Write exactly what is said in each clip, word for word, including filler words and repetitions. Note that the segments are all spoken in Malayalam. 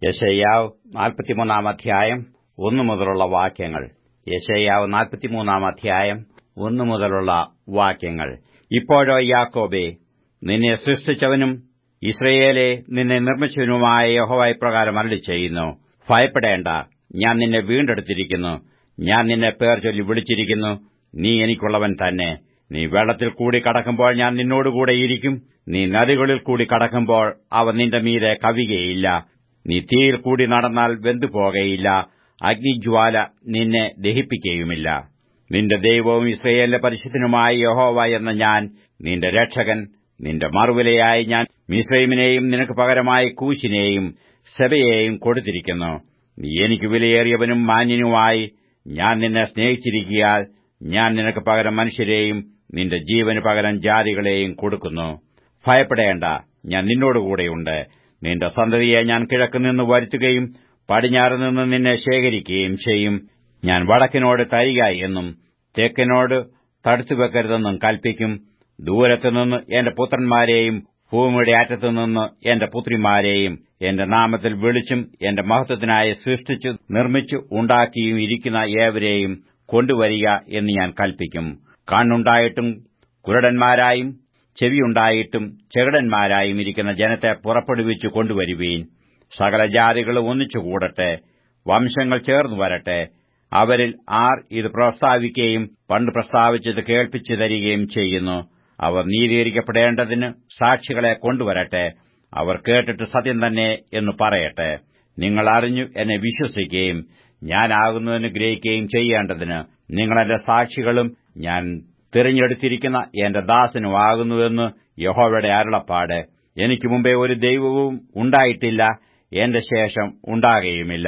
യെശയ്യാവ് നാൽപ്പത്തിമൂന്നാം അധ്യായം ഒന്നു മുതലുള്ള വാക്യങ്ങൾ. യെശയ്യാവ് നാൽപ്പത്തിമൂന്നാം അധ്യായം ഒന്നു മുതലുള്ള വാക്യങ്ങൾ. ഇപ്പോഴോ യാക്കോബേ, നിന്നെ സൃഷ്ടിച്ചവനും യിസ്രായേലേ, നിന്നെ നിർമ്മിച്ചവനുമായ യഹോവ ഇപ്രകാരം അരുളിച്ചെയ്യുന്നു: ഭയപ്പെടേണ്ട, ഞാൻ നിന്നെ വീണ്ടെടുത്തിരിക്കുന്നു. ഞാൻ നിന്നെ പേർ ചൊല്ലി വിളിച്ചിരിക്കുന്നു. നീ എനിക്കുള്ളവൻ തന്നെ. നീ വെള്ളത്തിൽ കൂടി കടക്കുമ്പോൾ ഞാൻ നിന്നോടുകൂടെ ഇരിക്കും. നീ നദികളിൽ കൂടി കടക്കുമ്പോൾ അവ നിന്റെ മീതെ കവിയുകയില്ല. നീ തീയിൽ കൂടി നടന്നാൽ വെന്തുപോകയില്ല. അഗ്നിജ്വാല നിന്നെ ദഹിപ്പിക്കുകയുമില്ല. നിന്റെ ദൈവവും യിസ്രായേലിന്റെ പരിശുദ്ധനുമായ യഹോവ എന്ന ഞാൻ, നിന്റെ രക്ഷകൻ, നിന്റെ മറുവിലയായി ഞാൻ മിസ്രയീമിനെയും നിനക്ക് പകരമായി കൂശിനെയും സെബയെയും കൊടുത്തിരിക്കുന്നു. നീ എനിക്ക് വിലയേറിയവനും മാന്യനുമായി ഞാൻ നിന്നെ സ്നേഹിച്ചിരിക്കയാൽ ഞാൻ നിനക്ക് പകരം മനുഷ്യരെയും നിന്റെ ജീവന് പകരം ജാതികളെയും കൊടുക്കുന്നു. ഭയപ്പെടേണ്ട, ഞാൻ നിന്നോടുകൂടെയുണ്ട്. നിന്റെ സന്തതിയെ ഞാൻ കിഴക്കുനിന്ന് വരുത്തുകയും പടിഞ്ഞാറുനിന്ന് നിന്നെ ശേഖരിക്കുകയും ചെയ്യും. ഞാൻ വടക്കിനോട് തരിക എന്നും തെക്കിനോട് തടുത്തുവെക്കരുതെന്നും കൽപ്പിക്കും. ദൂരത്തുനിന്ന് എന്റെ പുത്രന്മാരെയും ഭൂമിയുടെ അറ്റത്തുനിന്ന് എന്റെ പുത്രിമാരെയും എന്റെ നാമത്തിൽ വിളിച്ചും എന്റെ മഹത്വത്തിനായി സൃഷ്ടിച്ചു നിർമ്മിച്ചു ഉണ്ടാക്കിയും ഇരിക്കുന്ന ഏവരെയും കൊണ്ടുവരിക എന്ന് ഞാൻ കൽപ്പിക്കും. കണ്ണുണ്ടായിട്ടും കുരുടന്മാരായും ചെവിയുണ്ടായിട്ടും ചെകിടന്മാരായും ഇരിക്കുന്ന ജനത്തെ പുറപ്പെടുവിച്ചു കൊണ്ടുവരുവീൻ. സകല ജാതികളും ഒന്നിച്ചുകൂടട്ടെ, വംശങ്ങൾ ചേർന്നു വരട്ടെ. അവരിൽ ആർ ഇത് പ്രസ്താവിക്കുകയും പണ്ട് പ്രസ്താവിച്ചത് കേൾപ്പിച്ചു തരികയും ചെയ്യുന്നു. അവർ നീതീകരിക്കപ്പെടേണ്ടതിന് സാക്ഷികളെ കൊണ്ടുവരട്ടെ. അവർ കേട്ടിട്ട് സത്യം തന്നെ എന്ന് പറയട്ടെ. നിങ്ങൾ അറിഞ്ഞു എന്നെ വിശ്വസിക്കുകയും ഞാനാകുന്നുവെന്ന് ഗ്രഹിക്കുകയും ചെയ്യേണ്ടതിന് നിങ്ങളെന്റെ സാക്ഷികളും ഞാൻ തിരഞ്ഞെടുത്തിരിക്കുന്ന എന്റെ ദാസനും ആകുന്നുവെന്ന് യഹോവയുടെ അരുളപ്പാട്. എനിക്ക് മുമ്പേ ഒരു ദൈവവും ഉണ്ടായിട്ടില്ല, എന്റെ ശേഷം ഉണ്ടാകുകയുമില്ല.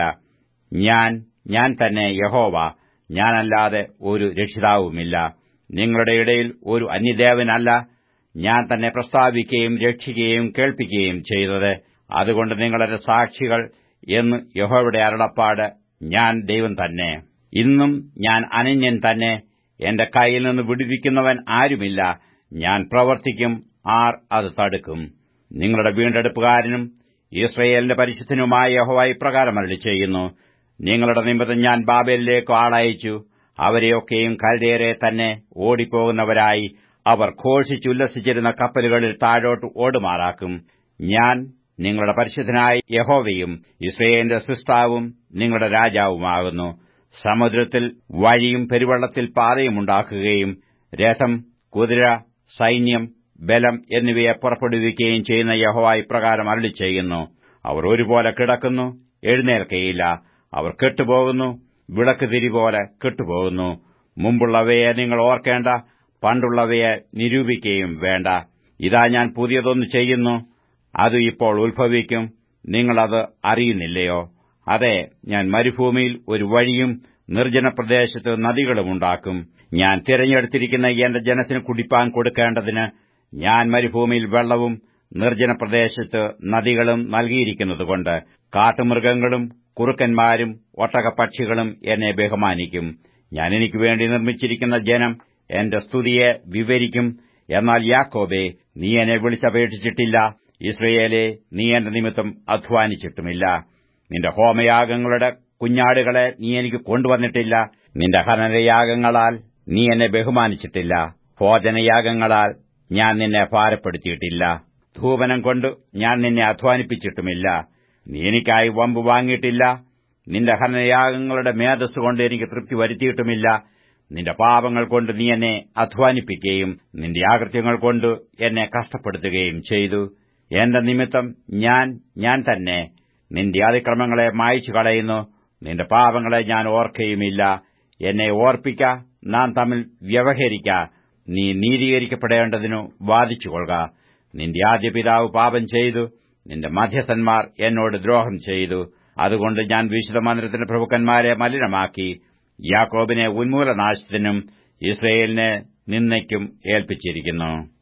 ഞാൻ ഞാൻ തന്നെ യഹോവ, ഞാനല്ലാതെ ഒരു രക്ഷിതാവുമില്ല. നിങ്ങളുടെ ഇടയിൽ ഒരു അന്യദേവനല്ല. ഞാൻ തന്നെ പ്രസ്താവിക്കുകയും രക്ഷിക്കുകയും കേൾപ്പിക്കുകയും ചെയ്തത്. അതുകൊണ്ട് നിങ്ങളെന്റെ സാക്ഷികൾ എന്ന് യഹോവയുടെ അരുളപ്പാട്. ഞാൻ ദൈവം തന്നെ. ഇന്നും ഞാൻ അനന്യൻ തന്നെ. എന്റെ കൈയിൽ നിന്ന് വിടുവിക്കുന്നവൻ ആരുമില്ല. ഞാൻ പ്രവർത്തിക്കും, ആർ അത് തടുക്കും? നിങ്ങളുടെ വീണ്ടെടുപ്പുകാരനും യിസ്രായേലിന്റെ പരിശുദ്ധനുമായ യഹോവ ഇപ്രകാരം അരുളിച്ചെയ്യുന്നു: നിങ്ങളുടെ നിമിത്തം ഞാൻ ബാബേലിലേക്ക് ആളയച്ചു. അവരെയൊക്കെയും കൽദയരെ തന്നെ ഓടിപ്പോകുന്നവരായി അവർ ഘോഷിച്ചുല്ലസിച്ചിരുന്ന കപ്പലുകളിൽ താഴോട്ട് ഓടുമാറാക്കും. ഞാൻ നിങ്ങളുടെ പരിശുദ്ധനായ യഹോവയും യിസ്രായേലിന്റെ സൃഷ്ടാവും നിങ്ങളുടെ രാജാവുമാകുന്നു. സമുദ്രത്തിൽ വഴിയും പെരുവെള്ളത്തിൽ പാതയുമുണ്ടാക്കുകയും രഥം, കുതിര, സൈന്യം, ബലം എന്നിവയെ പുറപ്പെടുവിക്കുകയും ചെയ്യുന്ന യഹോവ ഇപ്രകാരം അരുളിച്ചെയ്യുന്നു: അവർ ഒരുപോലെ കിടക്കുന്നു, എഴുന്നേൽക്കയില്ല. അവർ കെട്ടുപോകുന്നു, വിളക്ക് തിരിപോലെ കെട്ടുപോകുന്നു. മുമ്പുള്ളവയെ നിങ്ങൾ ഓർക്കേണ്ട, പണ്ടുള്ളവയെ നിരൂപിക്കുകയും വേണ്ട. ഇതാ ഞാൻ പുതിയതൊന്നു ചെയ്യുന്നു, അത് ഇപ്പോൾ ഉത്ഭവിക്കും. നിങ്ങളത് അറിയുന്നില്ലയോ? അതെ, ഞാൻ മരുഭൂമിയിൽ ഒരു വഴിയും നിർജ്ജനപ്രദേശത്ത് നദികളും ഉണ്ടാക്കും. ഞാൻ തിരഞ്ഞെടുത്തിരിക്കുന്ന എന്റെ ജനത്തിന് കുടിപ്പാൻ കൊടുക്കേണ്ടതിന് ഞാൻ മരുഭൂമിയിൽ വെള്ളവും നിർജ്ജനപ്രദേശത്ത് നദികളും നൽകിയിരിക്കുന്നതുകൊണ്ട് കാട്ടുമൃഗങ്ങളും കുറുക്കന്മാരും ഒട്ടകപ്പക്ഷികളും എന്നെ ബഹുമാനിക്കും. ഞാൻ എനിക്ക് വേണ്ടി നിർമ്മിച്ചിരിക്കുന്ന ജനം എന്റെ സ്തുതിയെ വിവരിക്കും. എന്നാൽ യാക്കോബേ, നീ എന്നെ വിളിച്ചപേക്ഷിച്ചിട്ടില്ല. യിസ്രായേലേ, നീ എന്റെ നിമിത്തം അധ്വാനിച്ചിട്ടുമില്ല. നിന്റെ ഹോമയാഗങ്ങളുടെ കുഞ്ഞാടുകളെ നീ എനിക്ക് കൊണ്ടുവന്നിട്ടില്ല. നിന്റെ ഹനനയാഗങ്ങളാൽ നീ എന്നെ ബഹുമാനിച്ചിട്ടില്ല. ഭോജനയാഗങ്ങളാൽ ഞാൻ നിന്നെ ഭാരപ്പെടുത്തിയിട്ടില്ല. ധൂപനം കൊണ്ട് ഞാൻ നിന്നെ അധ്വാനിപ്പിച്ചിട്ടുമില്ല. നീ എനിക്കായി വമ്പ് വാങ്ങിയിട്ടില്ല. നിന്റെ ഹനനയാഗങ്ങളുടെ മേധസ്സുകൊണ്ട് എനിക്ക് തൃപ്തി വരുത്തിയിട്ടുമില്ല. നിന്റെ പാപങ്ങൾ കൊണ്ട് നീ എന്നെ അധ്വാനിപ്പിക്കുകയും നിന്റെ ആകൃത്യങ്ങൾ കൊണ്ട് എന്നെ കഷ്ടപ്പെടുത്തുകയും ചെയ്തു. എന്റെ നിമിത്തം ഞാൻ ഞാൻ തന്നെ നിന്റെ അതിക്രമങ്ങളെ മായ്ച്ചു കളയുന്നു. നിന്റെ പാപങ്ങളെ ഞാൻ ഓർക്കയുമില്ല. എന്നെ ഓർപ്പിക്ക, നാം തമ്മിൽ വ്യവഹരിക്ക. നീ നീതീകരിക്കപ്പെടേണ്ടതിനു വാദിച്ചുകൊള്ളുക. നിന്റെ ആദ്യ പിതാവ് പാപം ചെയ്തു, നിന്റെ മധ്യസ്ഥന്മാർ എന്നോട് ദ്രോഹം ചെയ്തു. അതുകൊണ്ട് ഞാൻ വിശുദ്ധമന്ദിരത്തിന്റെ പ്രഭുക്കന്മാരെ മലിനമാക്കി, യാക്കോബിനെ ഉന്മൂലനാശത്തിനും യിസ്രായേലിനെ നിന്ദയ്ക്കും ഏൽപ്പിച്ചിരിക്കുന്നു.